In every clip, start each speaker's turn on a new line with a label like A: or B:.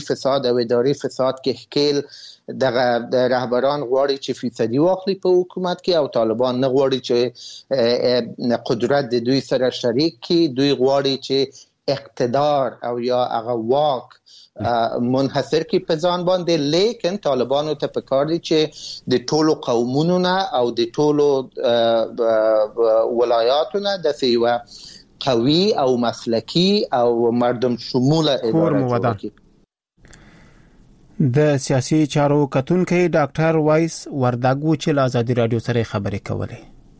A: فساد او اداري فساد کې ښکیل د رهبران غواړي چې فیصدي واخلي په حکومت کې او طالبان نه غواړي چې قدرت د دوی سره شریک کړي. دوی غواړي چې اقتدار او یا هغه واک منحصر کی په ځان باندې، لیکن طالبانو ته پکار دي چې د ټولو قومونو نه او د ټولو ولایاتو نه د یو قوي او مسلکی او مردم شموله اداره جوړ کړي.
B: د سیاسي چارو کتونکي ډاکټر وایس ورداګو چې آزادي رادیو سره خبرې کولې.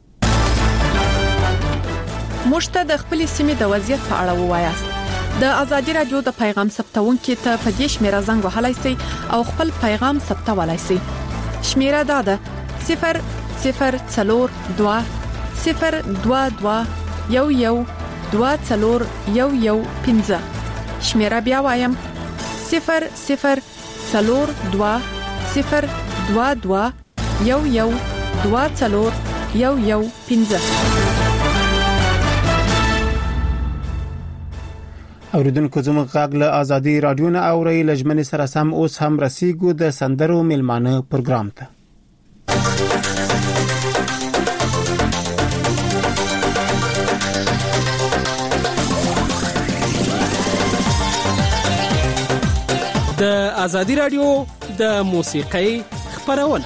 C: مشته د خپل سیمې د وضعیت په اړه ووایاست. د آزادي رادیو د پیغام ثبتونکو ته په دې شمیره زنګ وهلای شئ او خپل پیغام ثبتولای شئ. شمیره دا ده 0022211241115. شمیره بیا وایم 0022211241115.
B: اوریدونکو زموږ غږ له آزادي رادیو نه اوري لجمن سره سم اوس هم رسیدو د سندرو ملمانه پروګرام ته.
D: د آزادي رادیو د موسیقۍ خبرونه.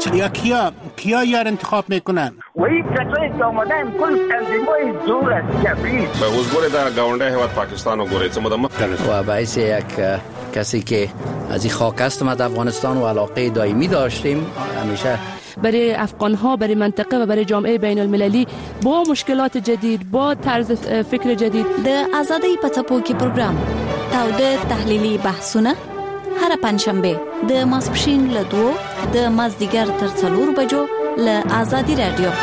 B: یا کیا یار انتخاب میکنن؟
E: و این کسایی که آمدن کل تنظیمای دور از جبری
F: به حضور در گاونده هیواد پاکستان و گوریت
G: و باعث یک کسی که از این خاک است ما در افغانستان و علاقه دائمی داشتیم همیشه
H: برای افغان‌ها، برای منطقه و برای جامعه بین المللی با مشکلات جدید، با طرز فکر جدید.
I: د آزادۍ په څپو کې پروګرام تاوده تحلیلي بحثونه هر پنځشنبه د ماسپښین له 2 د مازدیګر تر 4 بجو له آزادي رادیو.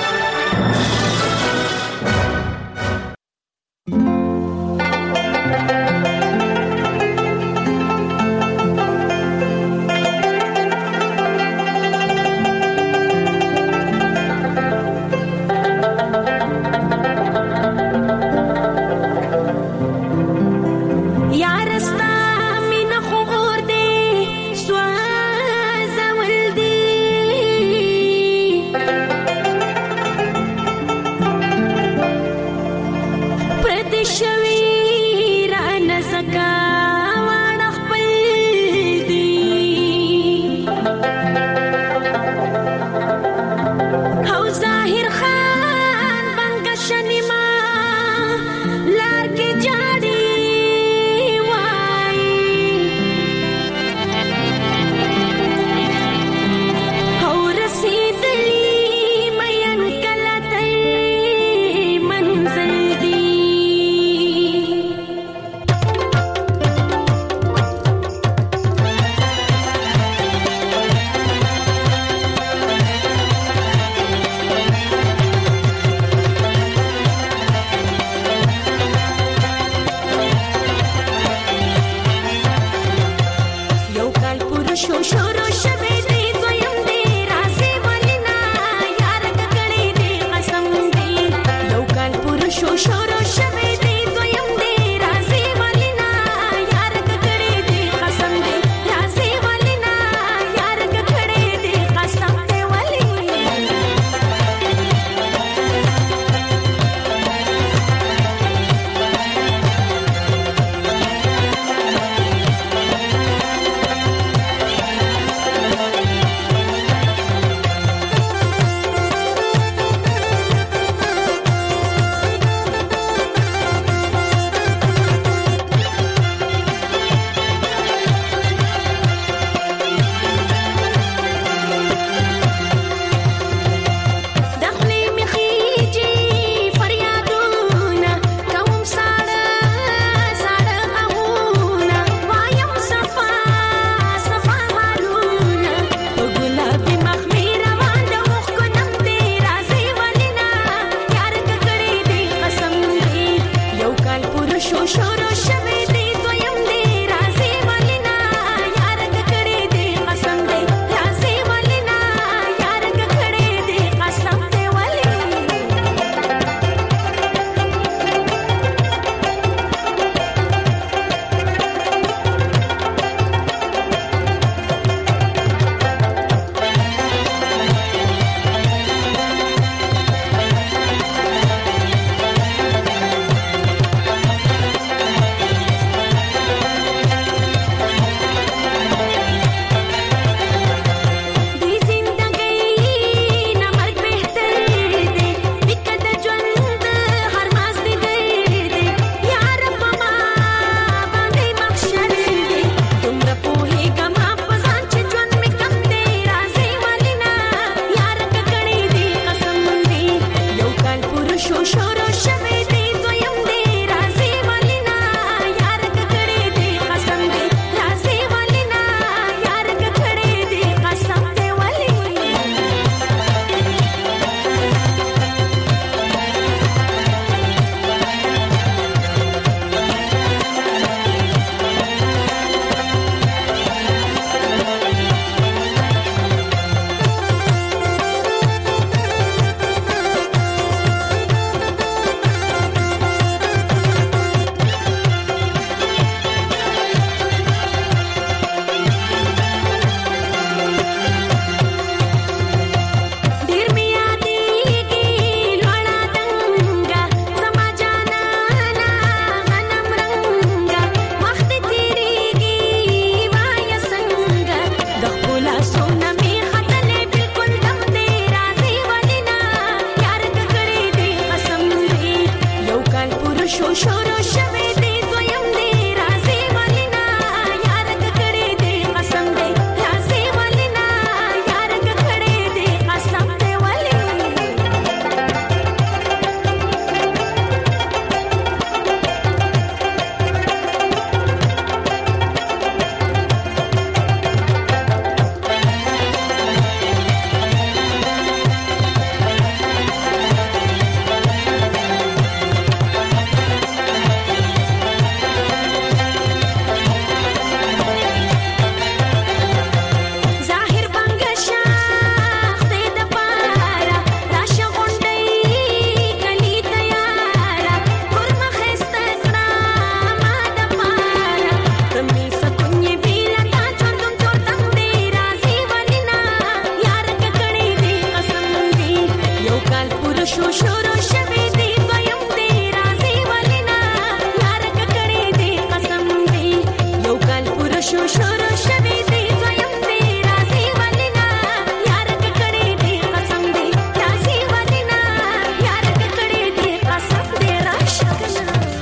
J: شو شروع شوي دی ویم دی رازی ولینا یار ککړې دی قسم دی یو کال پورا شو شروع شوي دی ویم دی رازی ولینا یار ککړې دی قسم دی رازی ولینا یار ککړې دی قسم دی راشکنا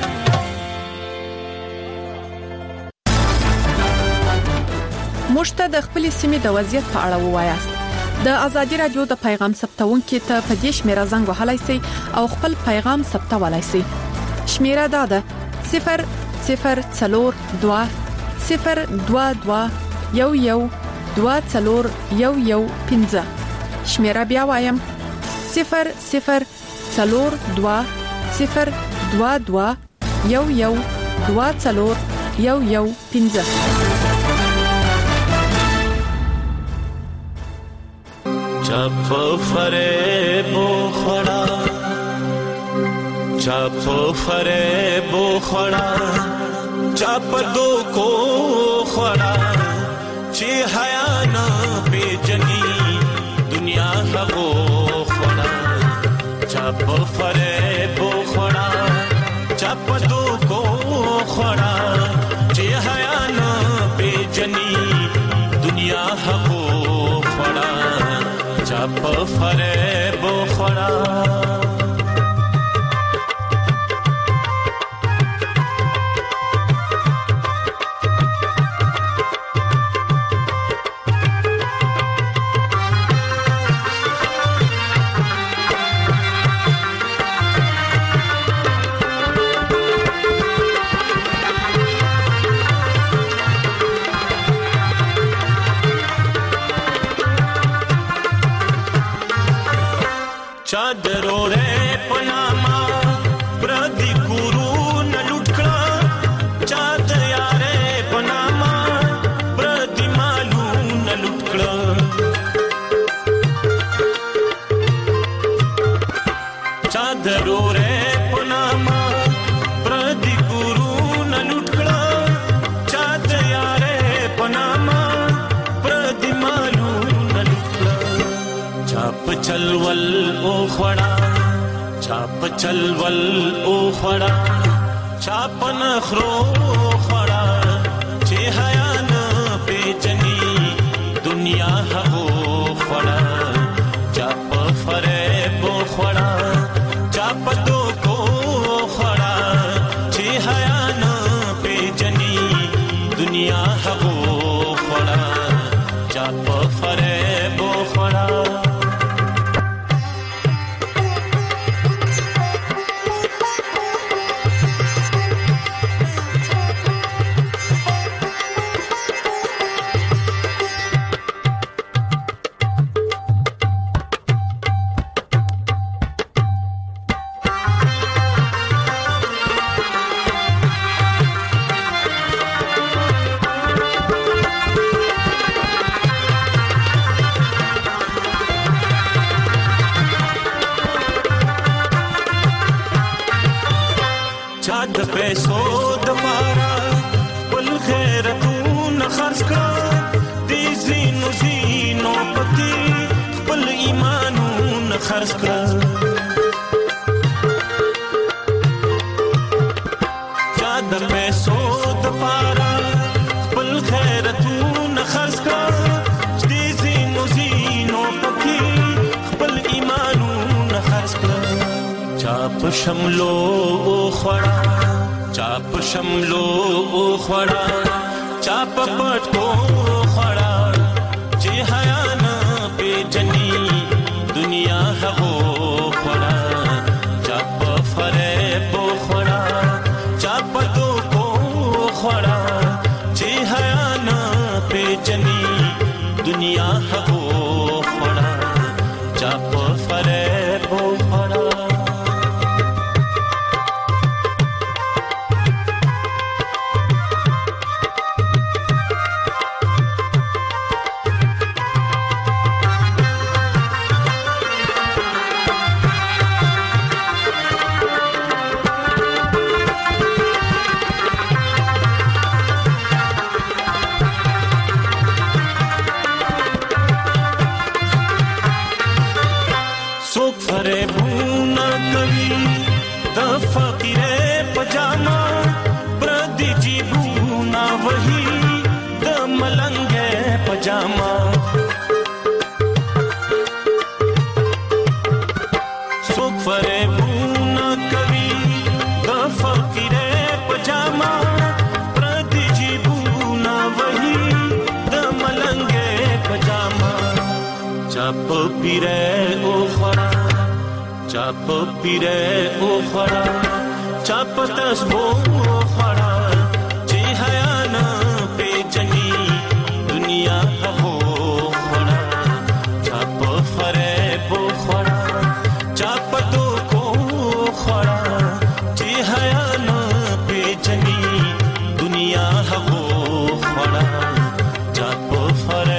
C: مشته د خپل سیمې د وضعیت په اړه ووایاست د ازادي رادیو د پیغام ثبتونکو ته په دې شمیره زنګ وهلای شئ او خپل پیغام ثبتولای شئ شمیره دا ده 0042 02211 شمیره بیا وایم 0042
K: چپ فریب خړا چپ فریب خړا چپ دو کو خړا چې حیا نه پیجنی دنیا هغو خړا چپ فریب خړا چپ دو کو خړا چې حیا نه پیجنی دنیا هغو خړا چپ فریب خړا चादरो रे पनामा प्रदी गुरु न लुटकड़ा चाद यारे पनामा प्रदी मालू न लुटकड़ा चादरो रे पनामा प्रदी गुरु न लुटकड़ा चाद यारे पनामा प्रदी मालू न लुटकड़ा चाप चलवल खड़ा चाप चलवल ओ खड़ा चाप नखरो खड़ा चे हया न पेचनी दुनिया हो खड़ा चाप फरेब खड़ा चाप दो को खड़ा चे हया न पेचनी दुनिया हो खड़ा चाप फरेब खड़ा चाद पैसो दमारा पल खैरतून खर्च का दी जीनो जीनो पति पल ईमानून खर्च का चाद पैसो दमारा पल खैरतून खर्च का दी जीनो जीनो पति पल ईमानून खर्च का चाप शमलो खड़ा चाप शमलो खड़ा चाप पटको खड़ा जे हया न बेजनी दुनिया हो खड़ा चाप फरेब खड़ा चाप दो को खड़ा जे हया न बेजनी दुनिया हो खड़ा चाप फरेब खड़ा نه کوي د فقیر پجاما پردي جیبونه وهي د ملنګ پجاما څوک فریبونه کوي د فقیر پجاما پردي جیبونه وهي د ملنګ پجاما چاپ پیره او خړا چاپ پیره او خړا چاپ تسبو خړا چې حیا نه پیچني دنیا هو خړا چاپ فریب خړا چاپ تو کو خړا چې حیا نه پیچني دنیا هو خړا چاپ فریب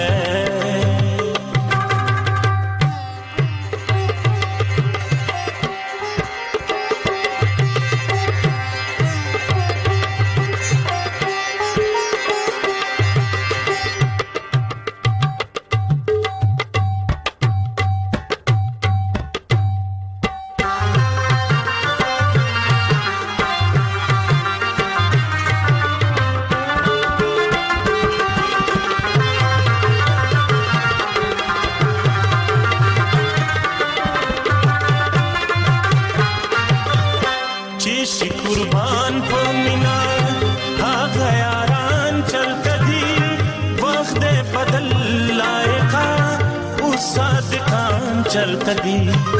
K: चलता दी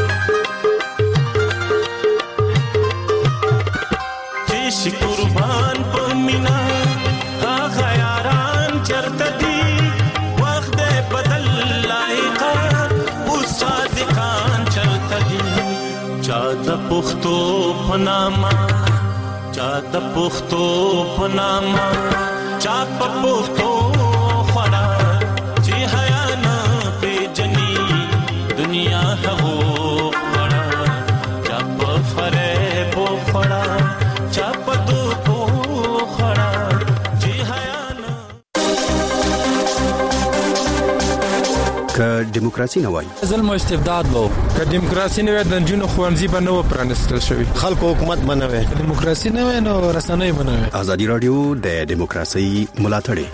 K: जिस कुर्बान पर मिना आगा यारान चलता दी वक्त बदल लायका उस सादिकान चलता दी चाहता पुख्तो पनामा चाहता पुख्तो पनामा चाप पुख्तो खड़ा जी हया ना बेजनी दुनिया हो खड़ा चाप फरेब खड़ा चाप दो को खड़ा जी हया ना
L: که دیموکراسي نه وای
M: ظلم او استبداد وو
N: که دیموکراسي نه وای د جنونو خوانزي به نو پرانستل شوی
O: خلکو حکومت بنوي
N: دیموکراسي نه وای نو رسنۍ بنوي
L: ازادي رادیو د دیموکراسي ملاتړي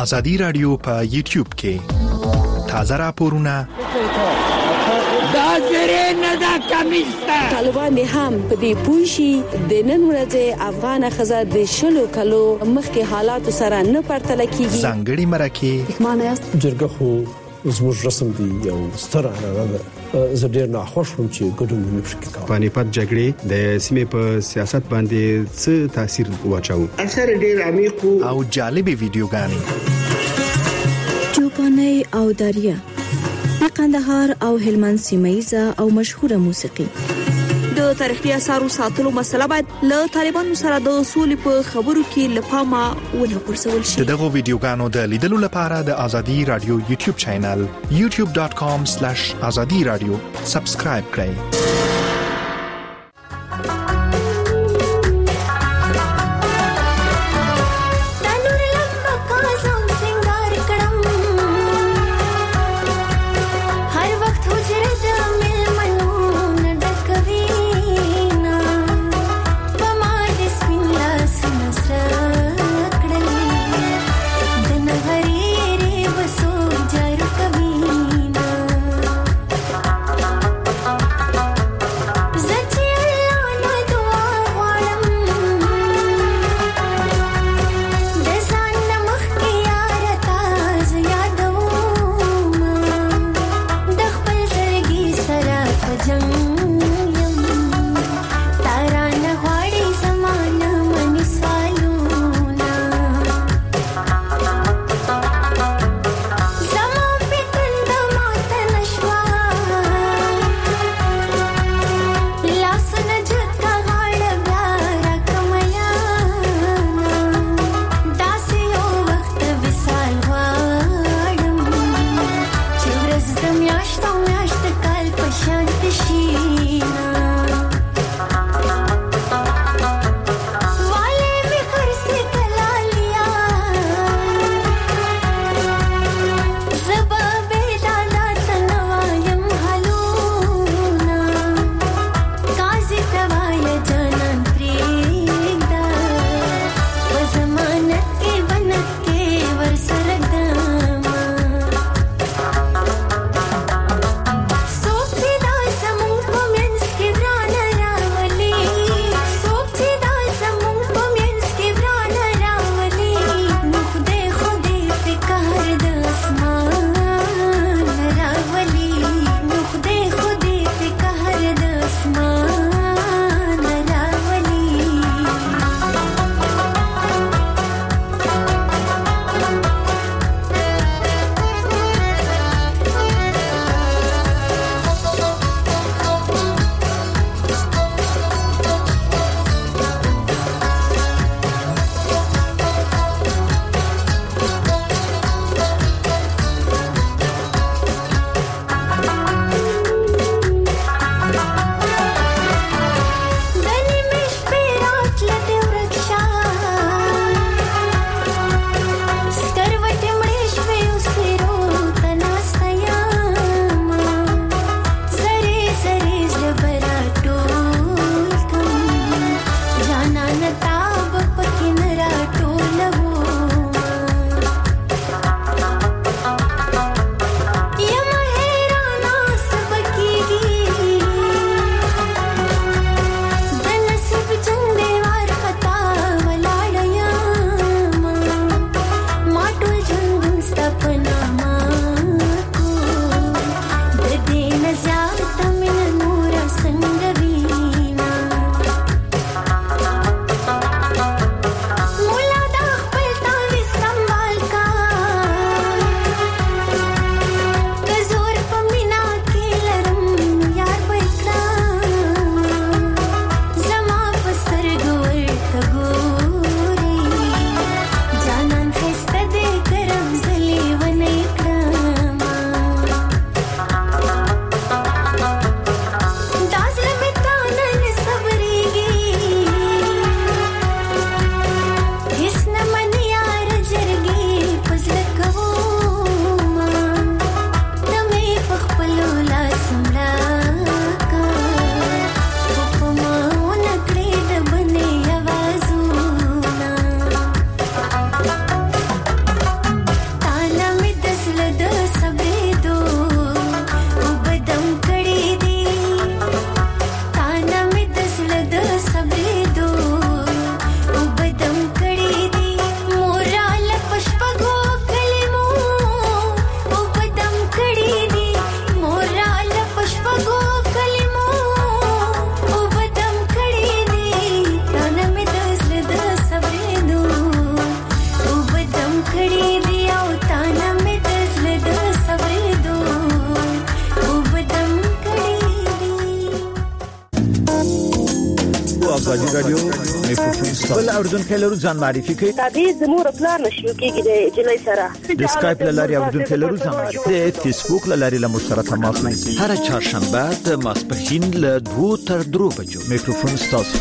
M: ازادي رادیو په یوټیوب کې تازه راپورونه
O: دا زری نه دا کمیستا طالبان هم په دې پوښي د نن ورځې افغان خزر د شلو کلو مخکې حالات سره نه پرتل کیږي
M: ځانګړي مرکه
O: معنی است
P: جرګه خو زموږ رسم دی یو ستر اړه زه ډیر نه خوشم چې ګډون ونشي کوي.
L: پانیپت جګړې د سیمې په سیاست باندې څه تاثیر واچاو؟
Q: اثر ډیر عمیق
M: او جالبې ویډیوګانې
I: چوپاني او داریا د قندهار او هلمند سیمایزه او مشهوره موسیقي
O: د تاریخي اثارو ساتلو مسله باید له طالبانو سره د اصول په خبرو کې لپاره ونه پرسول شي.
M: دغه ویډیوګانو د لیدلو لپاره د ازادي رادیو یوټیوب چینل youtube.com/azadiradio سبسکرایب کړئ.
J: She
Q: ازادي رادیو میکروفون بل اردوونکو لرو ځان معرفي کوي
R: تابع زموږ پلان نشو کېږي د جلای سره
Q: د اسکایپ لاري اردوونکو لرو ځان معرفي د فیسبوک لاري له مشترک تماس نیسي هر چهارشنبه د ماسپښین له 2 تر 3 بجو میکروفون تاسو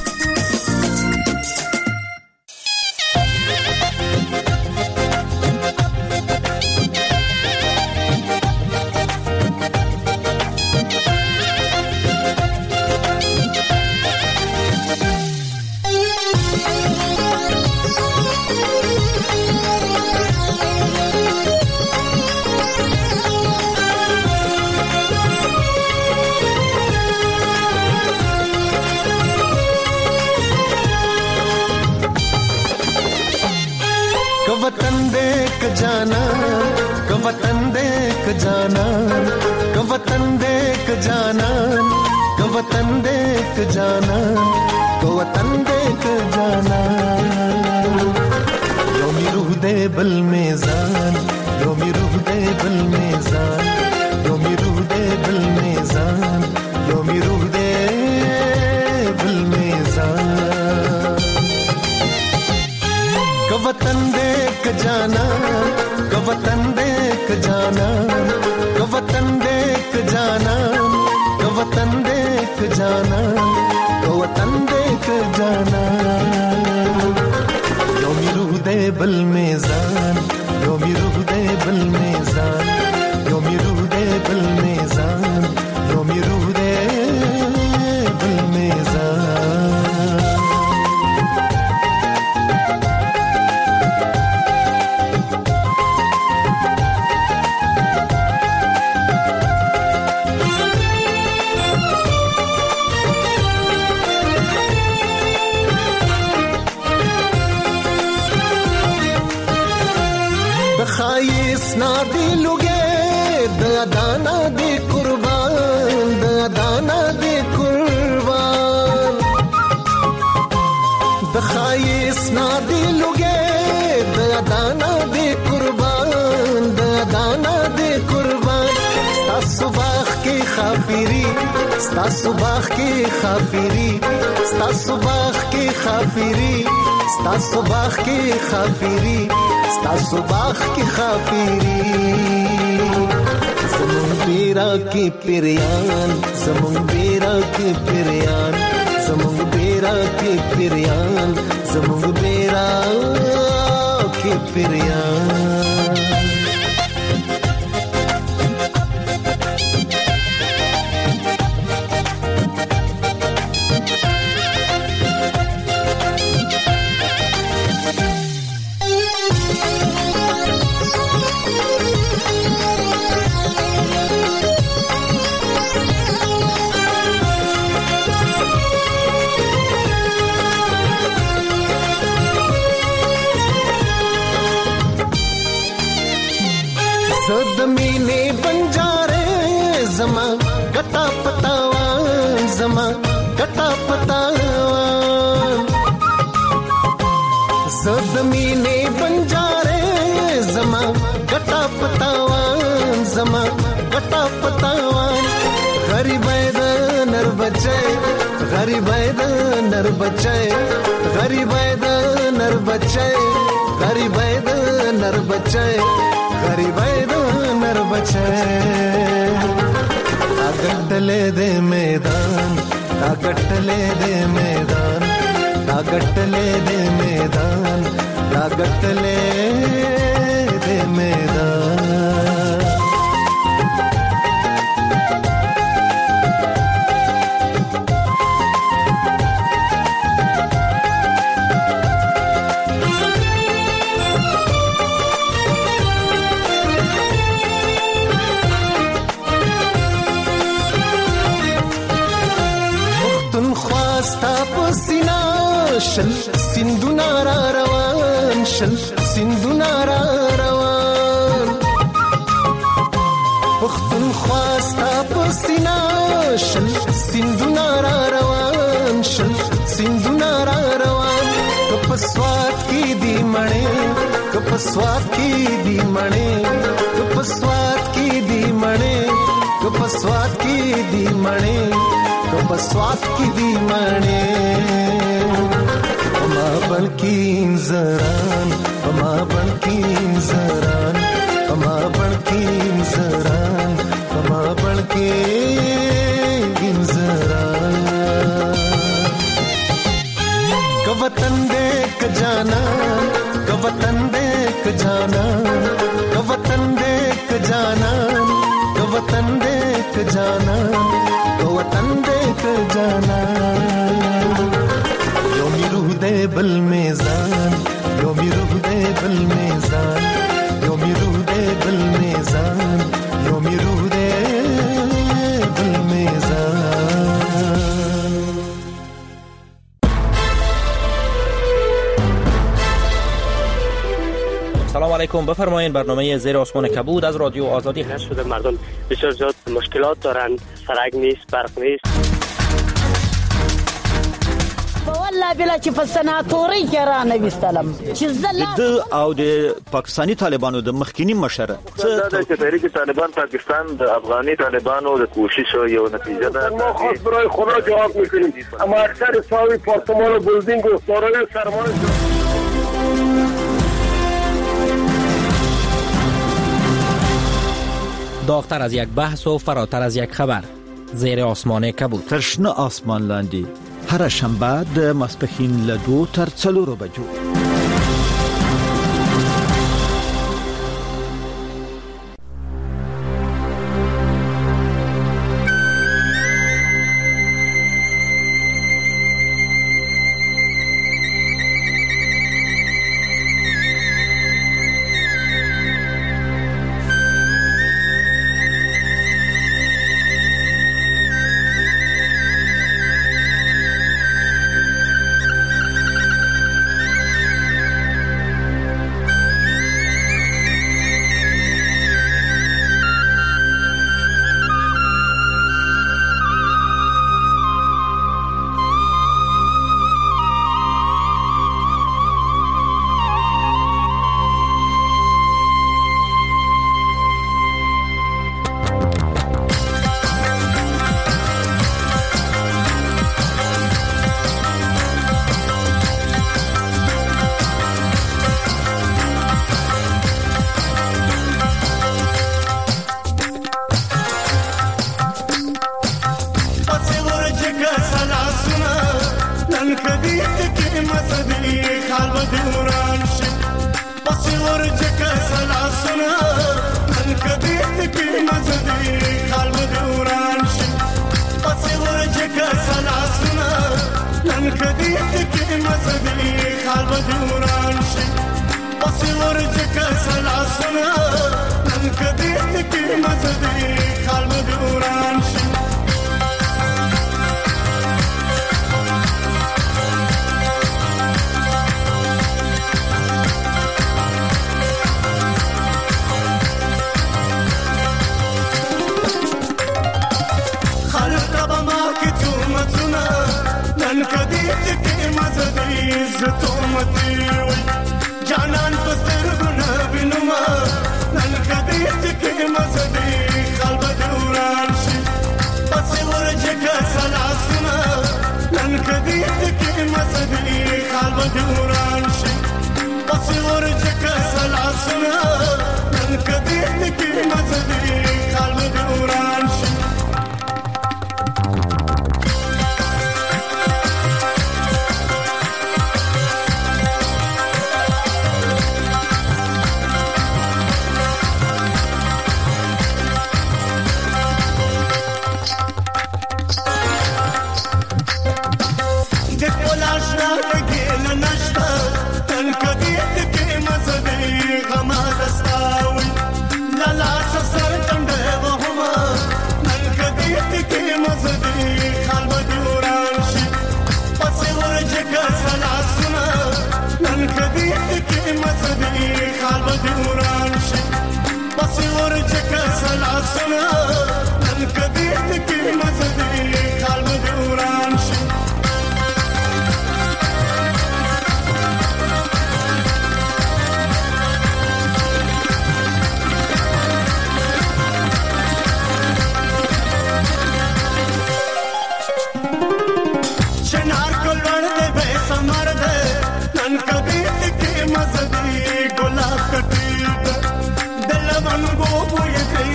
S: स्वाद की दी मणे بلکین زران ما بلکین زران ما بلکین زران ما بلکین زران کا وطن دیکھ جانا کا وطن دیکھ جانا کا وطن دیکھ جانا کا وطن دیکھ جانا کا وطن دیکھ جانا روح دے بل میزان یومی روح دے بل میزان یومی روح دے بل میزان یومی روح دے بل میزان.
T: سلام علیکم. بفرمایید برنامه زیر آسمان کبود از رادیو آزادی هست.
U: شده مردم بسیار زیاد مشکلات دارند، سرک نیست، برق نیست.
V: والله بلا چې په سناتوري کې را نه وستلم چې
Q: د او د پاکستانی طالبانو د مخکینی مشره
W: د تحریک طالبان پاکستان د افغاني طالبانو د کوشش یو نتیجه ده.
E: ما خاص برای خدا جواب میکنیم، اما اکثر ساوی پارتمان و بلدینگ و سارای سرمان
T: داغتر از یک بحث و فراتر از یک خبر. زیر آسمان کبود.
Q: ترشنه آسمان لاندی هر شنبه د ماسپښین له 2 تر 4 بجو.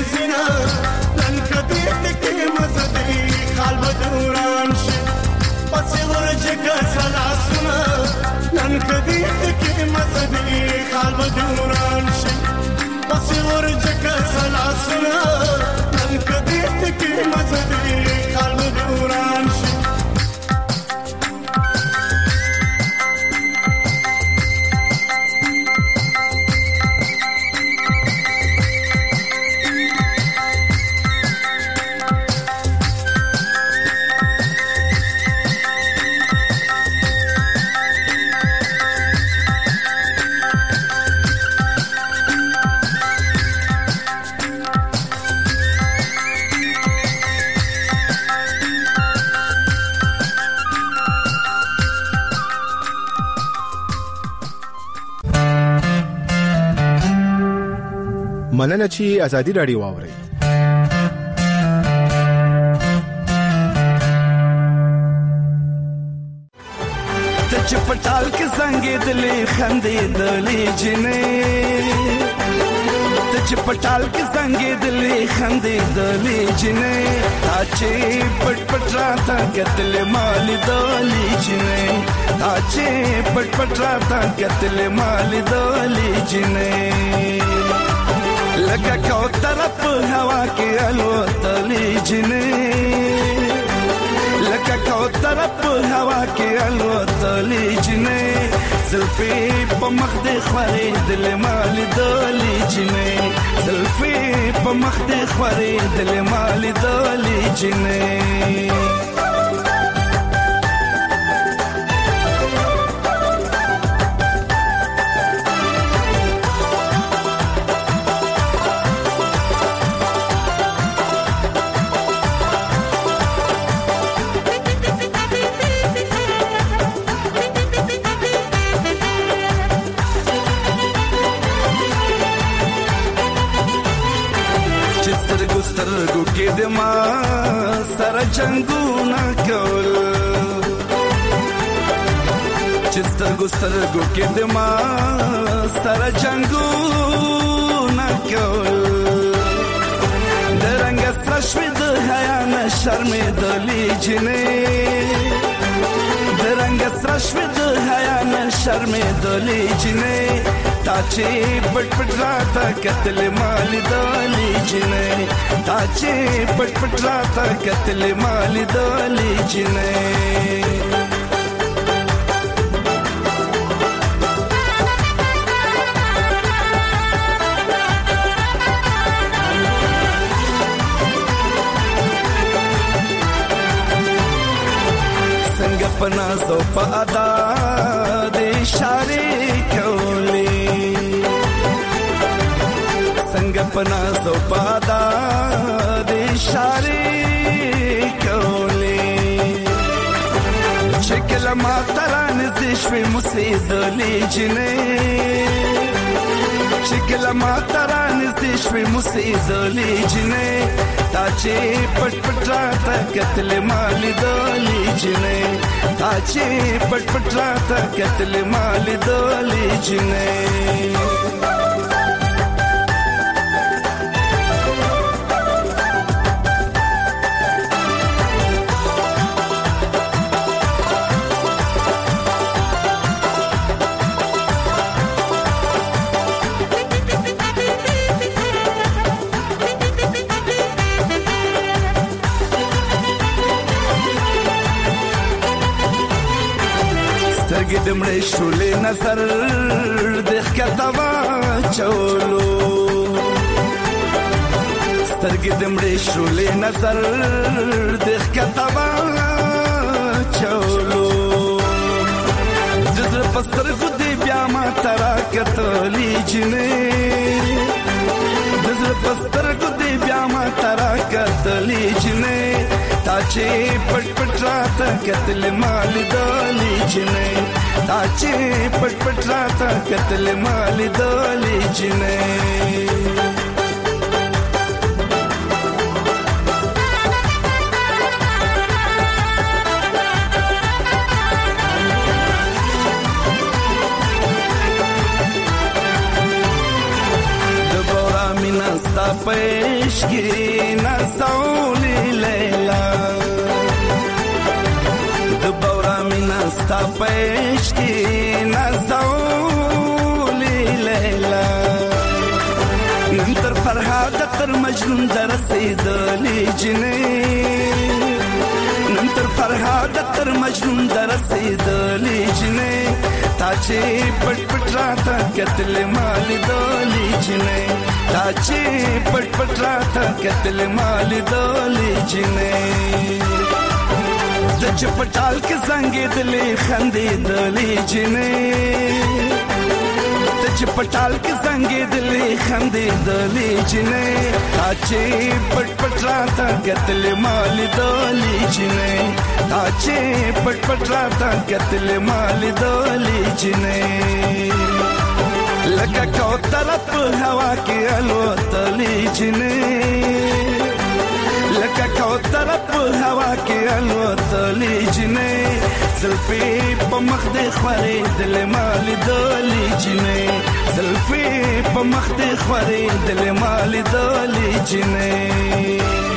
K: زینا نن کدی تکي مزدي خال بدوران شي پس ورجګه سلاسونه نن کدی تکي مزدي خال بدوران شي پس ورجګه سلاسونه نن کدی تکي مزدي خال بدوران شي
M: مننه چې ازادي رادیو واوري.
A: ته چې پټال کې څنګه دلې خندې دلې جنې ته چې پټال کې څنګه دلې خندې دلې جنې تا چې پټ پټ راته کتل مال دلې جنې تا چې پټ پټ راته کتل مال دلې جنې لکه کوتره په هوا کې الوتلې جنې لکه کوتره په هوا کې الوتلې جنې زلفې په مخ دې خورې دل مال دلې جنې زلفې په مخ دې خورې دل مال دلې جنې سترګو کې د ما سره جنگونه کول چې سترګو کې د ما سره جنگونه کول د رنګ سره شوي د حیا نه شرمې دلې جنې د رنګ سره شوي د حیا نه شرمې دلې جنې تا چې پټ پټ راته کتل مال دلې جنې تا چې پټ پټ راته کتل مال دلې جنې څنګه پنا سو پادا د اشاره کولې څنګه پنا سو پادا د اشاره کولې شکل ما تران زشوي مسیدلې جنې شکل ما تران زشوي مسیدلې جنې تا چې پټ پټ راته کتل مال دلې جنې تا چې پټ پټ راته کتل مال دلې جنې سترګې د مړې شولې نظر د ښکته واچولو سترګې د مړې شولې نظر د ښکته واچولو د زړه په سترګو دې بیا ما ته راکتلې جنې د زړه په سترګو دې بیا ما ته راکتلې جنې تا چې پټ پټ راته کتل مال دلې جنې تا چې پټ پټ راته کتل مال دلې جنې د بورا مینا ستا په پېشګي نازولې لیلا د بورا مینا ستا پېشګي نازولې لیلا نن تر فرهاد تر مجنون در رسیدلې جنې نن تر فرهاد تر مجنون در رسیدلې جنې تا چې پټ پټ راته کتل مال دولې جنې تا چې پټ پټ راته کتل مال دولې جنې د چپټال کې څنګه دلې خندې دلې جنې د چپټال کې څنګه دلې خندې دلې جنې تا چې پټ پټ راته کتل مال دولې جنې تا چې پټ پټ راته کتل مال دولې جنې لکه کوتره په هوا کې الوتلې جنې لکه کوتره په هوا کې الوتلې جنې زلفې په مخ دې خورې دل مال دولې جنې زلفې په مخ دې خورې دل مال دولې جنې